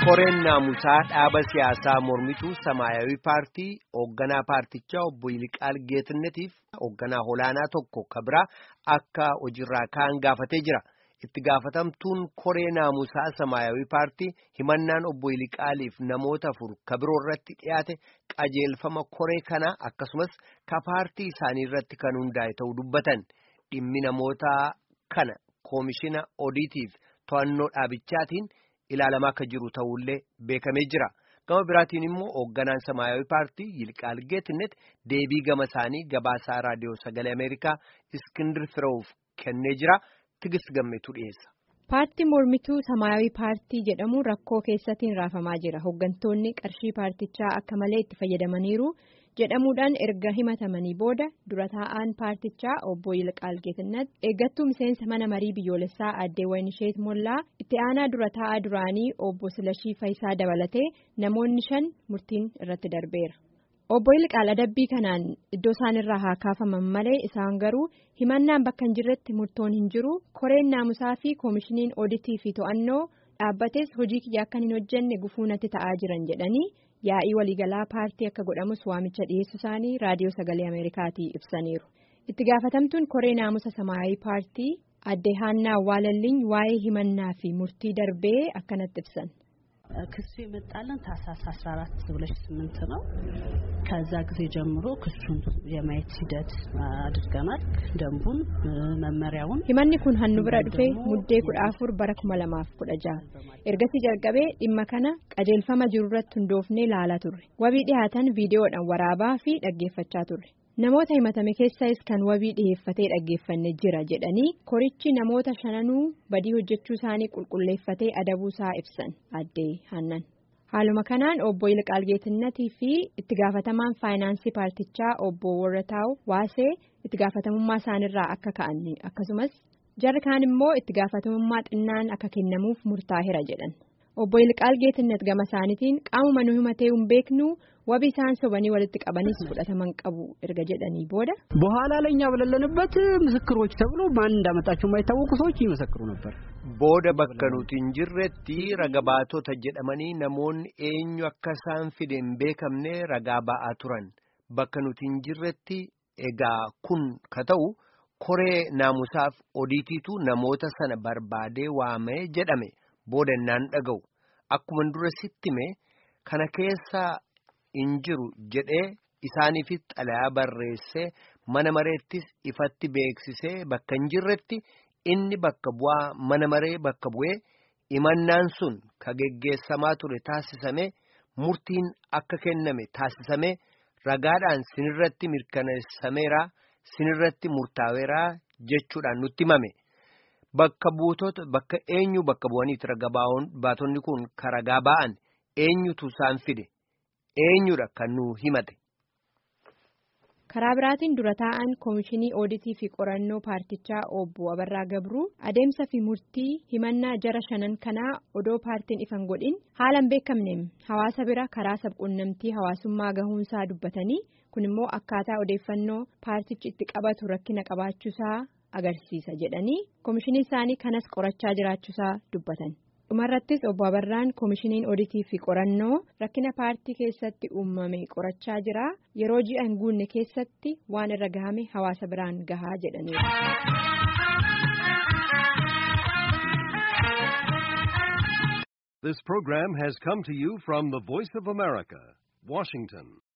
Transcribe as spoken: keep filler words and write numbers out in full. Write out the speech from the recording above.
koreen naamusaa dhaaba siyaasaa mormituu Samaayawi paartii hoogganaa paartichaa obbo Yiliqaal Geetannetiif hoogganaa olaanaa tokko kabira akka hojiirraa kaan gaafatee jira. Itti gaafatamtuun koree naamusaa Samaayawi paartii himannaan obbo Yiliqaaliif namoota afur kabiroo irratti dhiyaate qajeelfama koree kanaa akkasumas ka paartii isaanii irratti kan hundaa'e ta'uu dubbatan. Dhimmi namoota kana koomishina odiitiif to'annoo dhaabichaatiin ilaalamaa akka jiru ta'ullee beekamee jira. Gama biraatiin immoo hoogganaan Samaayawi paartii Yiliqaal Geetnet deebii gama isaanii gabaasaa raadiyoo sagalee Ameerikaa Iskindir Fireewuf kennee jira. Tigist gammeetu dhiyeessa. Paartii mormituu Samaayawi paartii jedhamu rakkoo keessatiin raafamaa jira. Hooggantoonni qarshii paartichaa akka malee itti fayyadamaniiru jedhamuudhaan erga himatamanii booda dura taa'aan paartichaa obbo Yiliqaal Geetnet eeggattuu miseensa mana marii biyyoolessaa aadde Wayinisheet Mollaa itti aanaa dura taa'aa duraanii obbo Silashii Fayisaa dabalatee namoonni shan murtiin irratti darbeera. Obbo Yiliqaal adabbii kanaan iddoo isaan irraa haa kaafaman malee isaan garuu himannaan bakka hin jirretti murtoon hin jiru. Koreen naamusaa fi koomishiniin oditii fi to'annoo dhaabbates hojii kiyya akka hin hojjenne gufuu natti ta'aa jiran jedhanii yaa'ii waliigalaa paartii akka godhamus waamicha dhiyeessu isaanii raadiyoo sagalee Ameerikaatii ibsaniiru. Itti gaafatamtuun koree naamusa Samaayawi paartii aadde Haannaa Awwaalalliin waa'ee himannaa fi murtii darbee akkanatti ibsan. ክሱ የመጣልን ታህሳስ አስራ አራት ሁለት ሺህ ስምንት ነው። ከዛ ጊዜ ጀምሮ ክሱን የማየት ሂደት አድርገናል። ደንቡን መመሪያውን himanni kun hannu bira dhufe muddee kudha afur bara kuma lamaaf kudha jaha ergasii jalqabee dhimma kana qajeelfama jiru irratti hundoofnee ilaalaa turre. Wabii dhiyaatan viidiyoodhaan waraabaa fi dhaggeeffachaa turre. Namoota himatame keessaas kan wabii dhiyeeffatee dhaggeeffanne jira jedhanii korichi namoota shananuu badii hojjechuu isaanii qulqulleeffatee adabuusaa ibsan aadde Haannan. Haaluma kanaan obbo Yiliqaal Geetnetii fi itti gaafatamaan faayinaansii paartichaa obbo Warrataaw Waasee itti gaafatamummaa isaanirraa akka ka'an akkasumas jarri kaan immoo itti gaafatamummaa xinnaan akka kennamuuf murtaa'eera jedhan. Obbo Yiliqaal Geetnet gama isaaniitiin qaamuma nu himatee hin beeknu wabii isaan sobanii walitti qabanis fudhataman qabu erga jedhanii booda በኋላ ለኛ በለለንበት ምስክሮች ተብሎ ማን እንዳመጣቸው የማይታወቁ ሰዎች ይመሰክሩ ነበር. Booda bakka nuti hin jirretti ragaa baatota jedhamanii namoonni eenyu akka isaan fide hin beekamne ragaa ba'aa turan. Bakka nuti hin jirretti egaa kun ka ta'u koree naamusaaf odiitiitu namoota sana barbaadee waamee jedhame. Booda naan dhaga'u akkuma dura sittime kana keessa hin jiru jedhee isaaniifis xalayaa barreessee mana mareettis ifatti beeksisee bakka hin jirretti inni bakka bu'aa mana maree bakka bu'ee himannaan sun ka geggeessamaa ture taasisame murtiin akka kenname taasisame ragaadhaan sinirratti mirkaneessameera sinirratti murtaa'eera jechuudhaan nutti himame. Bakka buutota bakka eenyu bakka bu'aniiti ragaa baatonni kun ka ragaa ba'an eenyutu isaan fide eenyudha kan nu himate. Karaa biraatiin dura taa'an koomishinii oditii fi qorannoo paartichaa obbo Abarraa Gabruu adeemsa fi murtii himannaa jara shanan kanaa odoo paartiin ifan godhin haala hin beekamneen hawaasa bira karaa sabquunnamtii hawaasummaa gahuunsaa dubbatanii kun immoo akkaataa odeeffannoo paartichi itti qabatu rakkina qabaachuusaa agarsiisa jedhanii koomishinii isaanii kanas qorachaa jiraachuusaa dubbatan. Dhumarrattis obbo Abarraan koomishiniin oditii fi qorannoo rakkina paartii keessatti uumame qorachaa jira yeroo ji'a hin guunne keessatti waan irra gahame hawaasa biraan gahaa jedhaniiru. This program has come to you from the Voice of America, Washington.